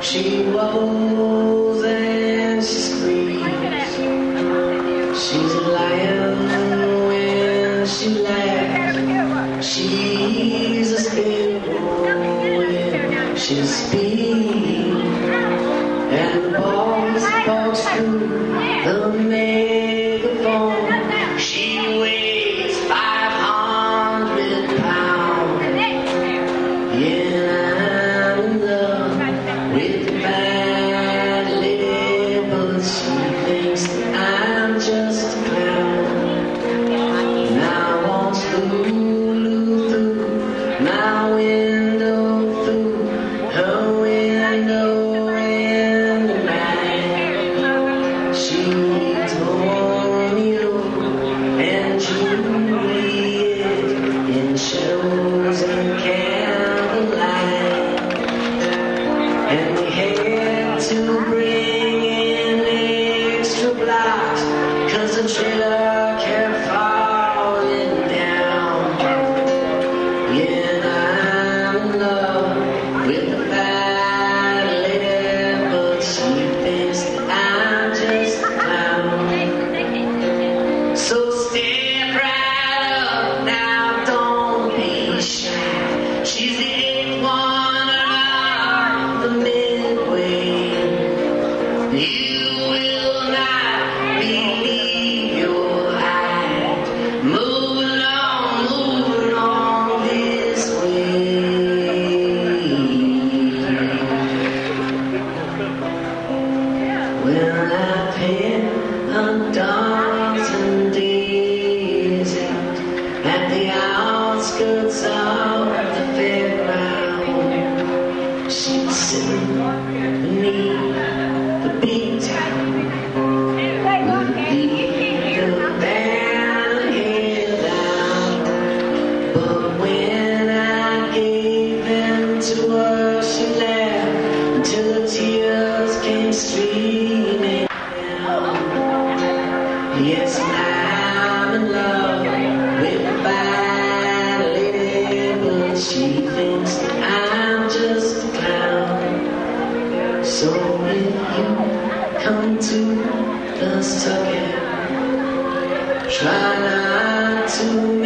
She woes and she screams. She's a lion when she laughs. She's a sparrow when she speaks. And the boss walks through the megaphone. She weighs 500 pounds. Yeah, I'm in love with the bad lady, but she thinks that I'm just a clown. And I want Lulu through my window, through her window in the night. She needs Romeo and Juliet in shows and candlelight. And we had to bring in extra blocks, 'cause the trailer kept falling down. Yeah, I'm in love with the bad lady, but she thinks that I'm just a clown. So step right up now, don't be shy. She's the eighth one around the midway. You will not believe your eyes. Moving on this way. Well, I've had a dozen days out at the outskirts of the fairground. She's sitting beneath the big town with the band head down. But when I gave them to her, she laughed until the tears came streaming down. Yes, I'm in love with the bad lady, but she thinks that I'm just a clown. So if you come to the Tucket, try not to